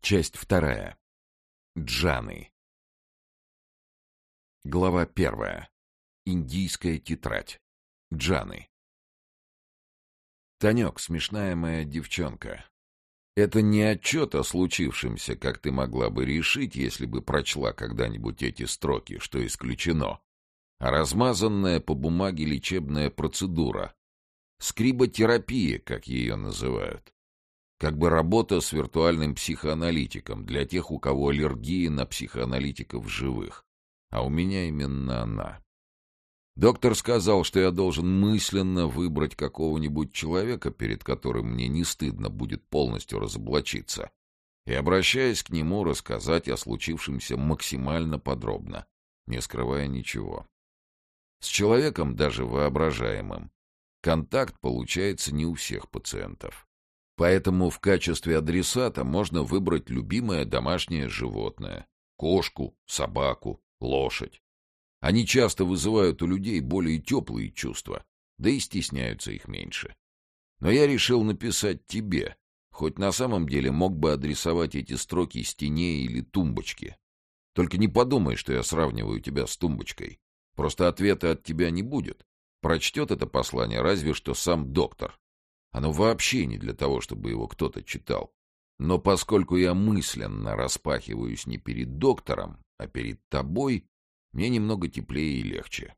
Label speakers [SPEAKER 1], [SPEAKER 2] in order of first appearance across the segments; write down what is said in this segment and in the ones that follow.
[SPEAKER 1] Часть 2. Джаны. Глава 1. Индийская тетрадь. Джаны. Танек, смешная моя девчонка. Это не отчет о случившемся, как ты могла бы решить, если бы прочла когда-нибудь эти строки, что исключено, а размазанная по бумаге лечебная процедура. Скриботерапия, как ее называют. Как бы работа с виртуальным психоаналитиком для тех, у кого аллергия на психоаналитиков живых. А у меня именно она. Доктор сказал, что я должен мысленно выбрать какого-нибудь человека, перед которым мне не стыдно будет полностью разоблачиться, и, обращаясь к нему, рассказать о случившемся максимально подробно, не скрывая ничего. С человеком, даже воображаемым, контакт получается не у всех пациентов. Поэтому в качестве адресата можно выбрать любимое домашнее животное — кошку, собаку, лошадь. Они часто вызывают у людей более теплые чувства, да и стесняются их меньше. Но я решил написать тебе, хоть на самом деле мог бы адресовать эти строки стене или тумбочке. Только не подумай, что я сравниваю тебя с тумбочкой. Просто ответа от тебя не будет. Прочтет это послание разве что сам доктор. Оно вообще не для того, чтобы его кто-то читал. Но поскольку я мысленно распахиваюсь не перед доктором, а перед тобой, мне немного теплее и легче.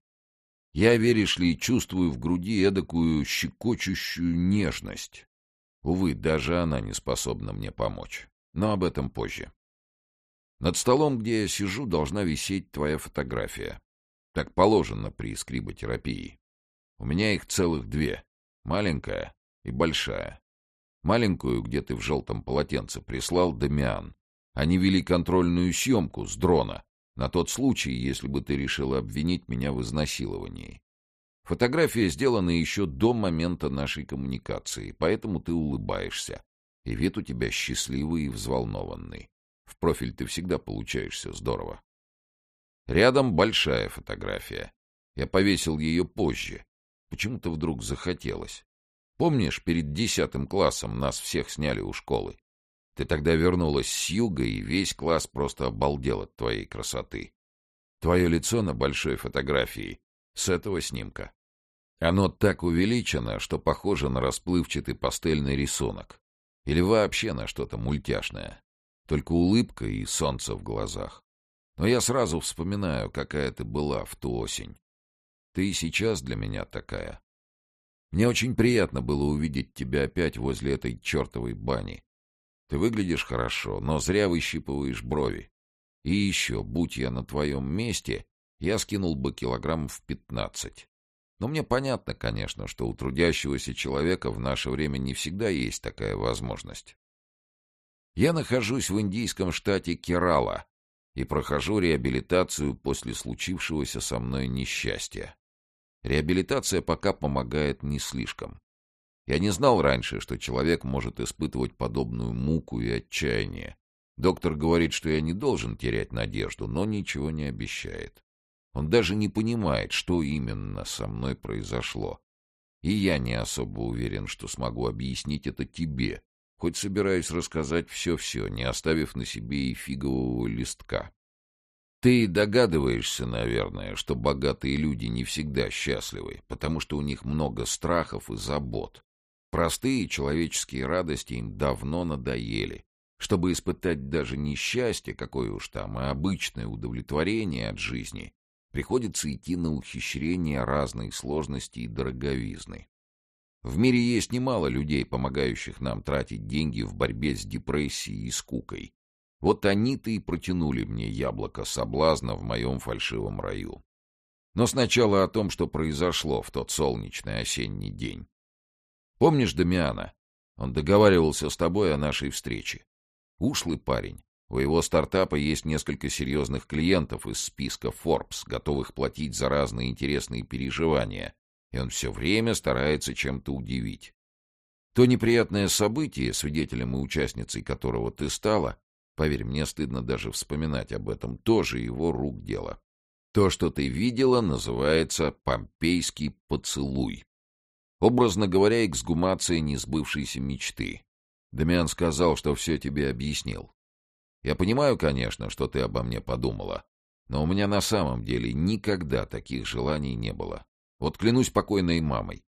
[SPEAKER 1] Я, веришь ли, чувствую в груди эдакую щекочущую нежность. Увы, даже она не способна мне помочь. Но об этом позже. Над столом, где я сижу, должна висеть твоя фотография. Так положено при скриботерапии. У меня их целых 2. Маленькая и большая. Маленькую, где ты в желтом полотенце, прислал Дамиан. Они вели контрольную съемку с дрона, на тот случай, если бы ты решила обвинить меня в изнасиловании. Фотография сделана еще до момента нашей коммуникации, поэтому ты улыбаешься, и вид у тебя счастливый и взволнованный. В профиль ты всегда получаешься здорово. Рядом большая фотография. Я повесил ее позже. Почему-то вдруг захотелось. Помнишь, перед 10 классом нас всех сняли у школы? Ты тогда вернулась с юга, и весь класс просто обалдел от твоей красоты. Твое лицо на большой фотографии с этого снимка. Оно так увеличено, что похоже на расплывчатый пастельный рисунок. Или вообще на что-то мультяшное. Только улыбка и солнце в глазах. Но я сразу вспоминаю, какая ты была в ту осень. Ты и сейчас для меня такая. Мне очень приятно было увидеть тебя опять возле этой чертовой бани. Ты выглядишь хорошо, но зря выщипываешь брови. И еще, будь я на твоем месте, я скинул бы килограммов 15. Но мне понятно, конечно, что у трудящегося человека в наше время не всегда есть такая возможность. Я нахожусь в индийском штате Керала и прохожу реабилитацию после случившегося со мной несчастья. Реабилитация пока помогает не слишком. Я не знал раньше, что человек может испытывать подобную муку и отчаяние. Доктор говорит, что я не должен терять надежду, но ничего не обещает. Он даже не понимает, что именно со мной произошло. И я не особо уверен, что смогу объяснить это тебе, хоть собираюсь рассказать все-все, не оставив на себе и фигового листка. Ты догадываешься, наверное, что богатые люди не всегда счастливы, потому что у них много страхов и забот. Простые человеческие радости им давно надоели. Чтобы испытать даже не счастье, какое уж там, а обычное удовлетворение от жизни, приходится идти на ухищрения разной сложности и дороговизны. В мире есть немало людей, помогающих нам тратить деньги в борьбе с депрессией и скукой. Вот они-то и протянули мне яблоко соблазна в моем фальшивом раю. Но сначала о том, что произошло в тот солнечный осенний день. Помнишь Дамиана? Он договаривался с тобой о нашей встрече. Ушлый парень. У его стартапа есть несколько серьезных клиентов из списка Forbes, готовых платить за разные интересные переживания, и он все время старается чем-то удивить. То неприятное событие, свидетелем и участницей которого ты стала, поверь, мне стыдно даже вспоминать об этом, тоже его рук дело. То, что ты видела, называется «Помпейский поцелуй». Образно говоря, эксгумация несбывшейся мечты. Дамиан сказал, что все тебе объяснил. Я понимаю, конечно, что ты обо мне подумала, но у меня на самом деле никогда таких желаний не было. Вот клянусь покойной мамой.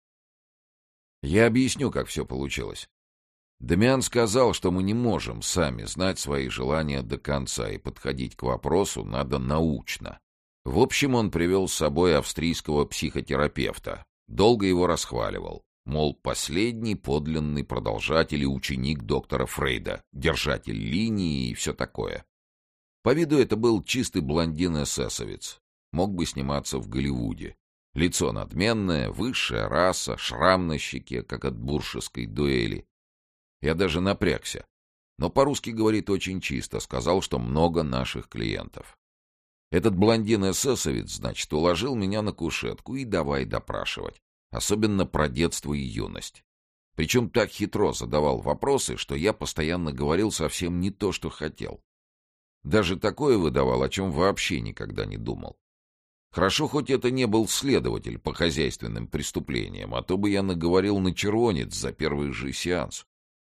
[SPEAKER 1] Я объясню, как все получилось. Дамиан сказал, что мы не можем сами знать свои желания до конца, и подходить к вопросу надо научно. В общем, он привел с собой австрийского психотерапевта. Долго его расхваливал. Мол, последний подлинный продолжатель и ученик доктора Фрейда, держатель линии и все такое. По виду это был чистый блондин-эсэсовец. Мог бы сниматься в Голливуде. Лицо надменное, высшая раса, шрам на щеке, как от буршеской дуэли. Я даже напрягся. Но по-русски говорит очень чисто, сказал, что много наших клиентов. Этот блондин-эсэсовец, значит, уложил меня на кушетку и давай допрашивать. Особенно про детство и юность. Причем так хитро задавал вопросы, что я постоянно говорил совсем не то, что хотел. Даже такое выдавал, о чем вообще никогда не думал. Хорошо, хоть это не был следователь по хозяйственным преступлениям, а то бы я наговорил на червонец за первый же сеанс.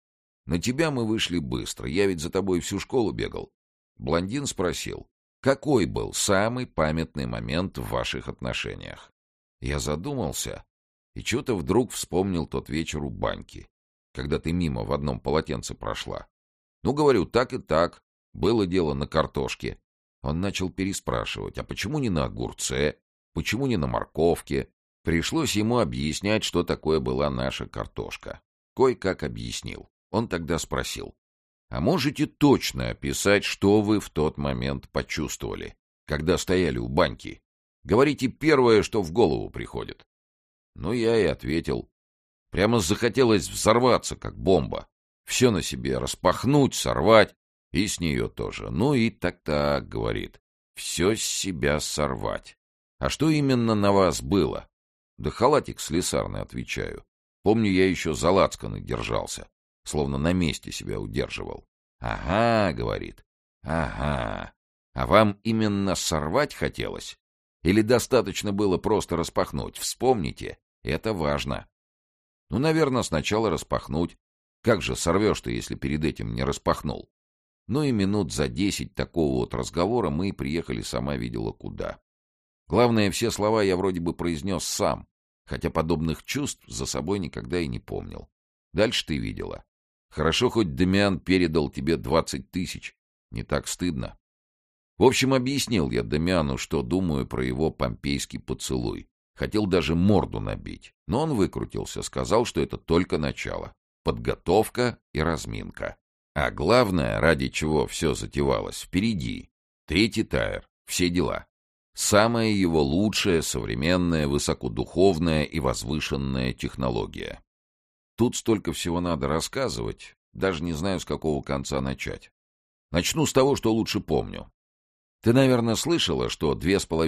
[SPEAKER 1] На тебя мы вышли быстро, я ведь за тобой всю школу бегал. Блондин спросил, какой был самый памятный момент в ваших отношениях? Я задумался и что-то вдруг вспомнил тот вечер у баньки, когда ты мимо в одном полотенце прошла. Ну, говорю, так и так, было дело на картошке. Он начал переспрашивать, а почему не на огурце, почему не на морковке? Пришлось ему объяснять, что такое была наша картошка. Кое-как объяснил. Он тогда спросил, а можете точно описать, что вы в тот момент почувствовали, когда стояли у баньки? Говорите первое, что в голову приходит. Ну, я и ответил. Прямо захотелось взорваться, как бомба. Все на себе распахнуть, сорвать, и с нее тоже. Ну и так-так, говорит, все с себя сорвать. А что именно на вас было? Да халатик слесарный, отвечаю. Помню, я еще за лацканы держался. Словно на месте себя удерживал. «Ага», — говорит, — «ага. А вам именно сорвать хотелось? Или достаточно было просто распахнуть? Вспомните, это важно». Ну, наверное, сначала распахнуть. Как же сорвешь-то, если перед этим не распахнул? Ну и минут за 10 такого вот разговора мы и приехали, сама видела куда. Главное, все слова я вроде бы произнес сам, хотя подобных чувств за собой никогда и не помнил. Дальше ты видела. Хорошо, хоть Дамиан передал тебе 20 тысяч. Не так стыдно. В общем, объяснил я Дамиану, что думаю про его помпейский поцелуй. Хотел даже морду набить. Но он выкрутился, сказал, что это только начало. Подготовка и разминка. А главное, ради чего все затевалось, впереди. Третий тайр. Все дела. Самая его лучшая, современная, высокодуховная и возвышенная технология. Тут столько всего надо рассказывать, даже не знаю, с какого конца начать. Начну с того, что лучше помню. Ты, наверное, слышала, что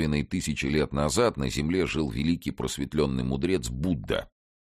[SPEAKER 1] 2500 лет назад на Земле жил великий просветленный мудрец Будда.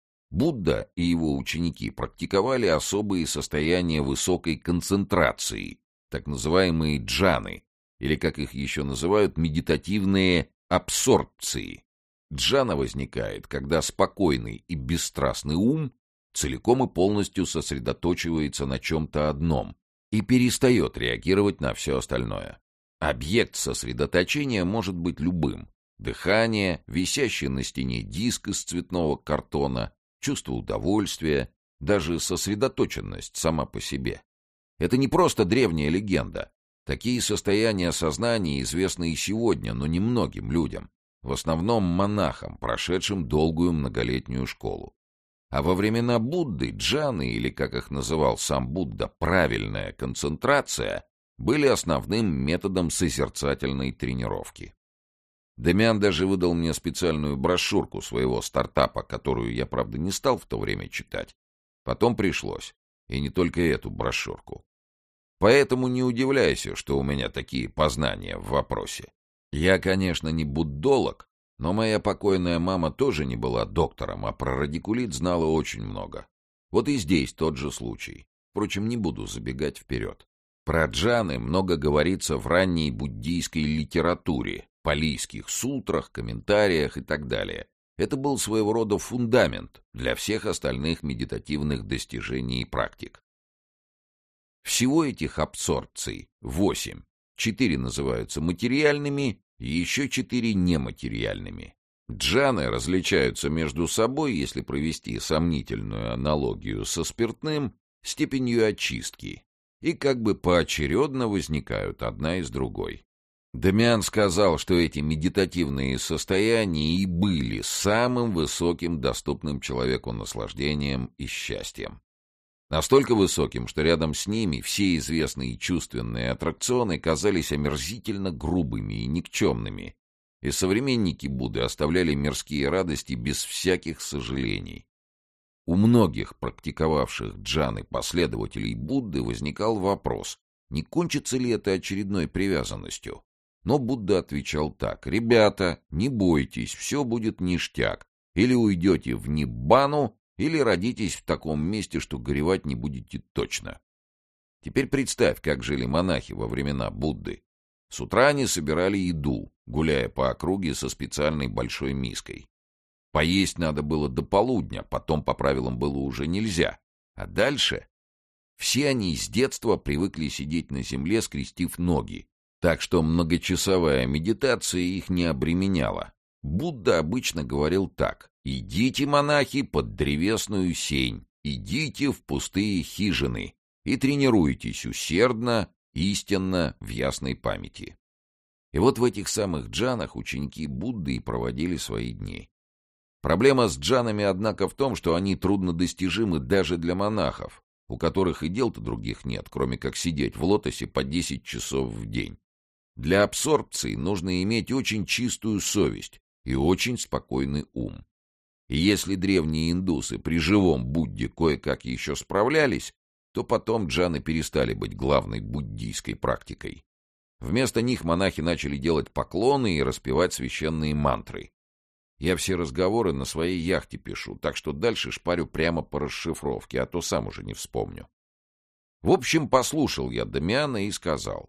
[SPEAKER 1] Будда и его ученики практиковали особые состояния высокой концентрации, так называемые джаны, или, как их еще называют, медитативные абсорбции. Джана возникает, когда спокойный и бесстрастный ум целиком и полностью сосредоточивается на чем-то одном и перестает реагировать на все остальное. Объект сосредоточения может быть любым. Дыхание, висящий на стене диск из цветного картона, чувство удовольствия, даже сосредоточенность сама по себе. Это не просто древняя легенда. Такие состояния сознания известны и сегодня, но немногим людям. В основном монахам, прошедшим долгую многолетнюю школу. А во времена Будды джаны, или, как их называл сам Будда, правильная концентрация, были основным методом созерцательной тренировки. Дамиан даже выдал мне специальную брошюрку своего стартапа, которую я, правда, не стал в то время читать. Потом пришлось. И не только эту брошюрку. Поэтому не удивляйся, что у меня такие познания в вопросе. Я, конечно, не буддолог, но моя покойная мама тоже не была доктором, а про радикулит знала очень много. Вот и здесь тот же случай. Впрочем, не буду забегать вперед. Про джаны много говорится в ранней буддийской литературе, палийских сутрах, комментариях и так далее. Это был своего рода фундамент для всех остальных медитативных достижений и практик. Всего этих абсорбций 8. 4 называются материальными, и еще 4 нематериальными. Джаны различаются между собой, если провести сомнительную аналогию со спиртным, степенью очистки, и как бы поочередно возникают одна из другой. Дамиан сказал, что эти медитативные состояния и были самым высоким доступным человеку наслаждением и счастьем. Настолько высоким, что рядом с ними все известные чувственные аттракционы казались омерзительно грубыми и никчемными, и современники Будды оставляли мирские радости без всяких сожалений. У многих практиковавших джаны последователей Будды возникал вопрос, не кончится ли это очередной привязанностью. Но Будда отвечал так: «Ребята, не бойтесь, все будет ништяк. Или уйдете в ниббану, или родитесь в таком месте, что горевать не будете точно». Теперь представь, как жили монахи во времена Будды. С утра они собирали еду, гуляя по округе со специальной большой миской. Поесть надо было до полудня, потом по правилам было уже нельзя. А дальше все они с детства привыкли сидеть на земле, скрестив ноги, так что многочасовая медитация их не обременяла. Будда обычно говорил так: «Идите, монахи, под древесную сень, идите в пустые хижины и тренируйтесь усердно, истинно, в ясной памяти». И вот в этих самых джанах ученики Будды и проводили свои дни. Проблема с джанами, однако, в том, что они труднодостижимы даже для монахов, у которых и дел-то других нет, кроме как сидеть в лотосе по 10 часов в день. Для абсорбции нужно иметь очень чистую совесть и очень спокойный ум. И если древние индусы при живом Будде кое-как еще справлялись, то потом джаны перестали быть главной буддийской практикой. Вместо них монахи начали делать поклоны и распевать священные мантры. Я все разговоры на своей яхте пишу, так что дальше шпарю прямо по расшифровке, а то сам уже не вспомню. В общем, послушал я Дамиана и сказал: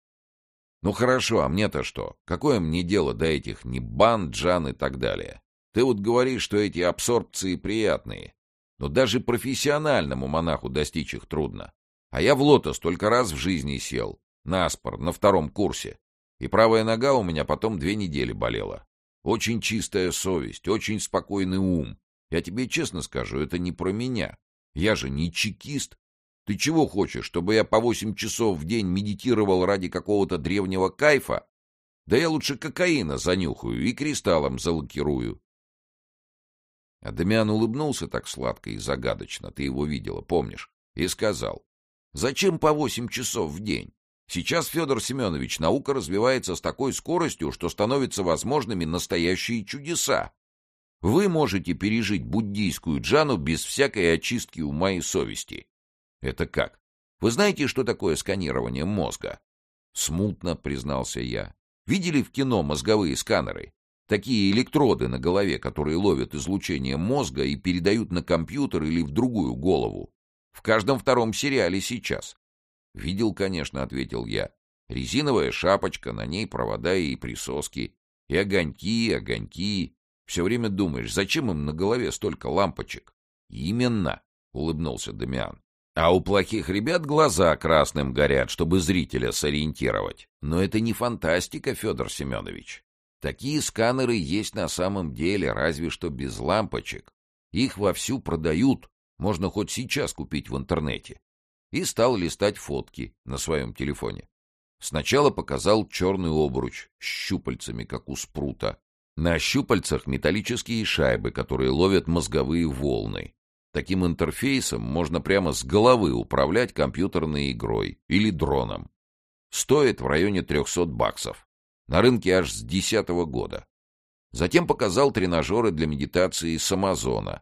[SPEAKER 1] «Ну хорошо, а мне-то что? Какое мне дело до этих ниббан, джан и так далее? Ты вот говоришь, что эти абсорбции приятные, но даже профессиональному монаху достичь их трудно. А я в лотос только раз в жизни сел, наспор, на 2-м курсе, и правая нога у меня потом 2 недели болела. Очень чистая совесть, очень спокойный ум. Я тебе честно скажу, это не про меня. Я же не чекист. Ты чего хочешь, чтобы я по 8 часов в день медитировал ради какого-то древнего кайфа? Да я лучше кокаина занюхаю и кристаллом залакирую». А Дамиан улыбнулся так сладко и загадочно, ты его видела, помнишь, и сказал: «Зачем по 8 часов в день? Сейчас, Федор Семенович, наука развивается с такой скоростью, что становятся возможными настоящие чудеса. Вы можете пережить буддийскую джану без всякой очистки ума и совести». «Это как? Вы знаете, что такое сканирование мозга?» «Смутно», — признался я. «Видели в кино мозговые сканеры? Такие электроды на голове, которые ловят излучение мозга и передают на компьютер или в другую голову. В каждом 2-м сериале сейчас». «Видел, конечно», — ответил я. «Резиновая шапочка, на ней провода и присоски. И огоньки, огоньки. Все время думаешь, зачем им на голове столько лампочек?» «Именно», — улыбнулся Дамиан. «А у плохих ребят глаза красным горят, чтобы зрителя сориентировать. Но это не фантастика, Федор Семенович. Такие сканеры есть на самом деле, разве что без лампочек. Их вовсю продают, можно хоть сейчас купить в интернете». И стал листать фотки на своем телефоне. Сначала показал черный обруч с щупальцами, как у спрута. На щупальцах металлические шайбы, которые ловят мозговые волны. Таким интерфейсом можно прямо с головы управлять компьютерной игрой или дроном. Стоит в районе $300. На рынке аж с 2010 года. Затем показал тренажеры для медитации с Амазона.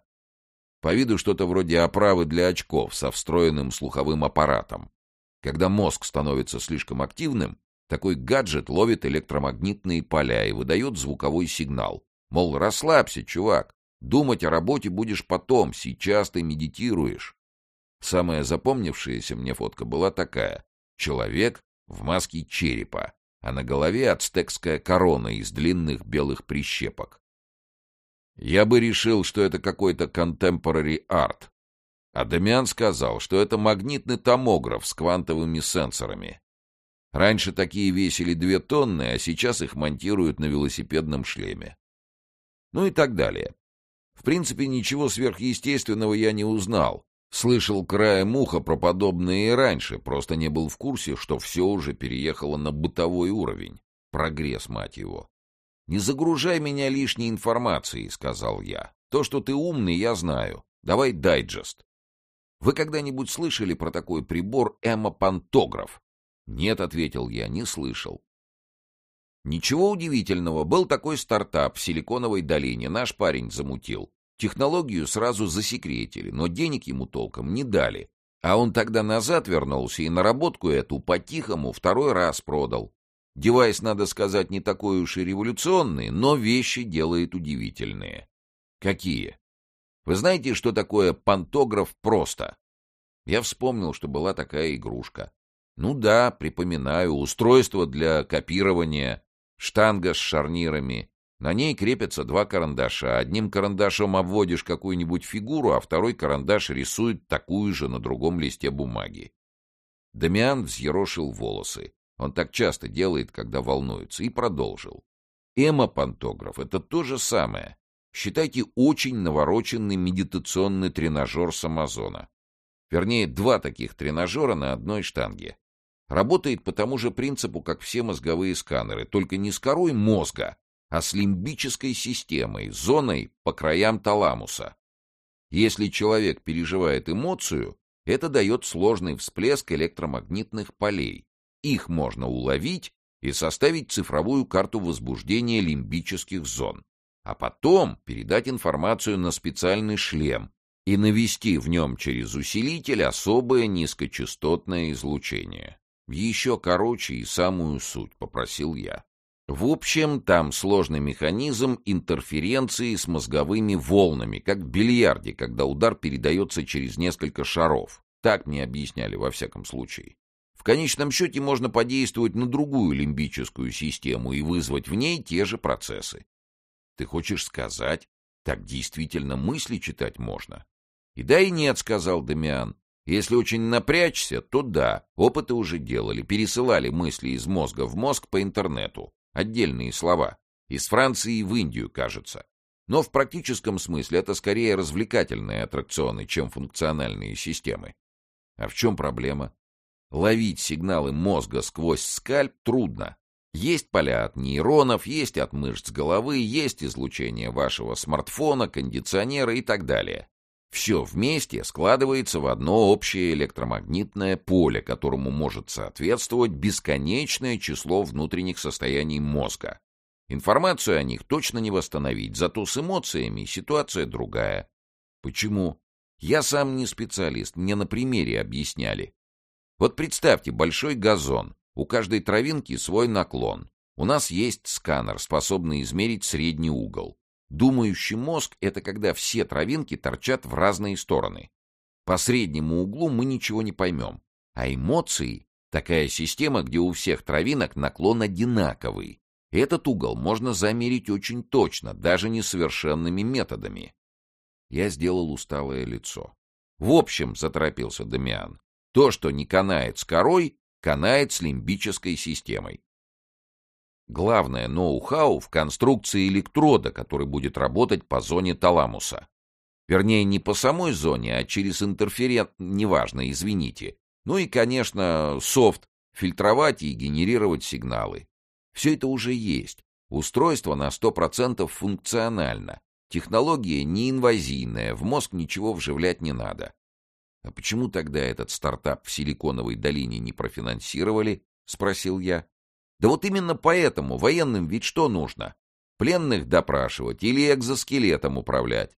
[SPEAKER 1] По виду что-то вроде оправы для очков со встроенным слуховым аппаратом. Когда мозг становится слишком активным, такой гаджет ловит электромагнитные поля и выдает звуковой сигнал. Мол, расслабься, чувак, думать о работе будешь потом, сейчас ты медитируешь. Самая запомнившаяся мне фотка была такая: человек в маске черепа, а на голове ацтекская корона из длинных белых прищепок. Я бы решил, что это какой-то contemporary art. А Дамиан сказал, что это магнитный томограф с квантовыми сенсорами. Раньше такие весили 2 тонны, а сейчас их монтируют на велосипедном шлеме. Ну и так далее. В принципе, ничего сверхъестественного я не узнал. Слышал краем уха про подобное и раньше, просто не был в курсе, что все уже переехало на бытовой уровень. Прогресс, мать его. «Не загружай меня лишней информацией», — сказал я. «То, что ты умный, я знаю. Давай дайджест». «Вы когда-нибудь слышали про такой прибор эмопантограф?» «Нет», — ответил я, — «не слышал». Ничего удивительного, был такой стартап в Силиконовой долине, наш парень замутил. Технологию сразу засекретили, но денег ему толком не дали. А он тогда назад вернулся и наработку эту по-тихому 2-й раз продал. Девайс, надо сказать, не такой уж и революционный, но вещи делает удивительные. Какие? Вы знаете, что такое пантограф просто? Я вспомнил, что была такая игрушка. Ну да, припоминаю, устройство для копирования, штанга с шарнирами. На ней крепятся 2 карандаша. Одним карандашом обводишь какую-нибудь фигуру, а второй карандаш рисует такую же на другом листе бумаги. Дамиан взъерошил волосы. Он так часто делает, когда волнуется, и продолжил. Эмопантограф — это то же самое. Считайте, очень навороченный медитационный тренажер с Амазона. Вернее, 2 таких тренажера на одной штанге. Работает по тому же принципу, как все мозговые сканеры, только не с корой мозга, а с лимбической системой, зоной по краям таламуса. Если человек переживает эмоцию, это дает сложный всплеск электромагнитных полей. Их можно уловить и составить цифровую карту возбуждения лимбических зон, а потом передать информацию на специальный шлем и навести в нем через усилитель особое низкочастотное излучение. Еще короче и самую суть, попросил я. В общем, там сложный механизм интерференции с мозговыми волнами, как в бильярде, когда удар передается через несколько шаров. Так мне объясняли во всяком случае. В конечном счете можно подействовать на другую лимбическую систему и вызвать в ней те же процессы. Ты хочешь сказать, так действительно мысли читать можно? И да, и нет, сказал Дамиан. Если очень напрячься, то да, опыты уже делали, пересылали мысли из мозга в мозг по интернету. Отдельные слова. Из Франции в Индию, кажется. Но в практическом смысле это скорее развлекательные аттракционы, чем функциональные системы. А в чем проблема? Ловить сигналы мозга сквозь скальп трудно. Есть поля от нейронов, есть от мышц головы, есть излучение вашего смартфона, кондиционера и так далее. Все вместе складывается в одно общее электромагнитное поле, которому может соответствовать бесконечное число внутренних состояний мозга. Информацию о них точно не восстановить, зато с эмоциями ситуация другая. Почему? Я сам не специалист, мне на примере объясняли. Вот представьте большой газон, у каждой травинки свой наклон. У нас есть сканер, способный измерить средний угол. Думающий мозг — это когда все травинки торчат в разные стороны. По среднему углу мы ничего не поймем. А эмоции — такая система, где у всех травинок наклон одинаковый. Этот угол можно замерить очень точно, даже несовершенными методами. Я сделал усталое лицо. В общем, заторопился Дамиан, то, что не канает с корой, канает с лимбической системой. Главное ноу-хау в конструкции электрода, который будет работать по зоне таламуса. Вернее, не по самой зоне, а через интерферент, неважно, извините. Ну и, конечно, софт, фильтровать и генерировать сигналы. Все это уже есть. Устройство на 100% функционально. Технология неинвазийная, в мозг ничего вживлять не надо. А почему тогда этот стартап в Силиконовой долине не профинансировали? Спросил я. Да вот именно поэтому военным ведь что нужно? Пленных допрашивать или экзоскелетом управлять?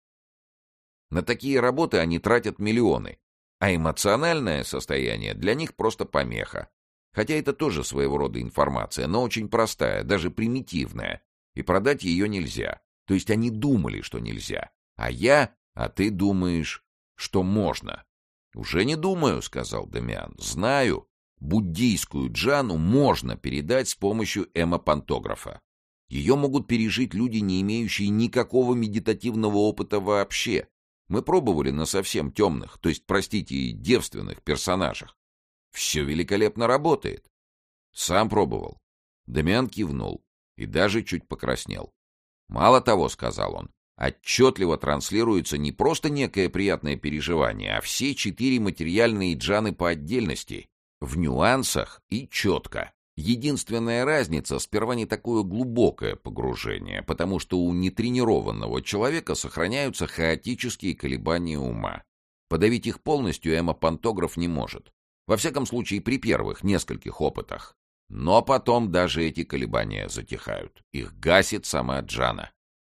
[SPEAKER 1] На такие работы они тратят миллионы, а эмоциональное состояние для них просто помеха. Хотя это тоже своего рода информация, но очень простая, даже примитивная, и продать ее нельзя. То есть они думали, что нельзя, а ты думаешь, что можно. «Уже не думаю», — сказал Дамиан, — «знаю. Буддийскую джану можно передать с помощью эмопантографа. Ее могут пережить люди, не имеющие никакого медитативного опыта вообще. Мы пробовали на совсем темных, то есть, простите, и девственных персонажах. Все великолепно работает. Сам пробовал. Дамиан кивнул и даже чуть покраснел. Мало того, сказал он, отчетливо транслируется не просто некое приятное переживание, а все 4 материальные джаны по отдельности, в нюансах и четко. Единственная разница — сперва не такое глубокое погружение, потому что у нетренированного человека сохраняются хаотические колебания ума. Подавить их полностью эмо-пантограф не может. Во всяком случае, при первых нескольких опытах. Но потом даже эти колебания затихают. Их гасит сама джана.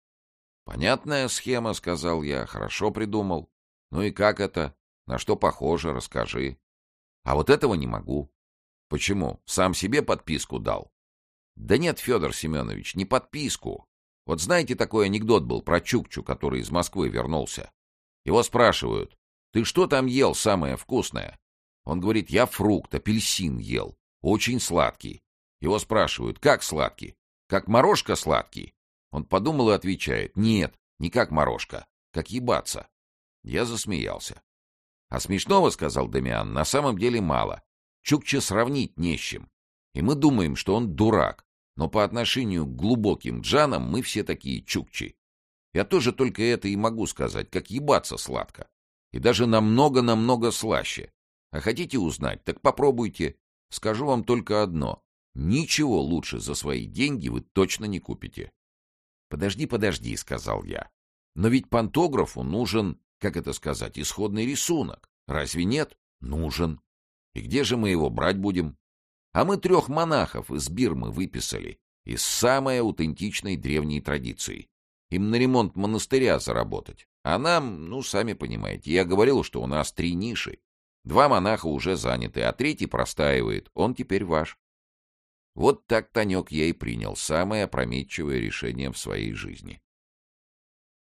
[SPEAKER 1] «Понятная схема», — сказал я, — «хорошо придумал. Ну и как это? На что похоже? Расскажи». «А вот этого не могу». «Почему? Сам себе подписку дал?» «Да нет, Федор Семенович, не подписку. Вот знаете, такой анекдот был про Чукчу, который из Москвы вернулся. Его спрашивают: ты что там ел самое вкусное? Он говорит: я фрукт, апельсин ел. Очень сладкий. Его спрашивают: как сладкий? Как морожка сладкий? Он подумал и отвечает: нет, не как морожка, как ебаться. Я засмеялся. А смешного, сказал Дамиан, на самом деле мало. Чукча сравнить не с чем. И мы думаем, что он дурак. Но по отношению к глубоким джанам мы все такие чукчи. Я тоже только это и могу сказать, как ебаться сладко. И даже намного-намного слаще. А хотите узнать, так попробуйте. Скажу вам только одно. Ничего лучше за свои деньги вы точно не купите. Подожди, сказал я. Но ведь пантографу нужен, как это сказать, исходный рисунок. Разве нет? Нужен. И где же мы его брать будем? А мы 3 монахов из Бирмы выписали, из самой аутентичной древней традиции. Им на ремонт монастыря заработать. А нам, ну, сами понимаете, я говорил, что у нас 3 ниши. 2 монаха уже заняты, а 3-й простаивает. Он теперь ваш. Вот так, Танек, я и принял самое опрометчивое решение в своей жизни.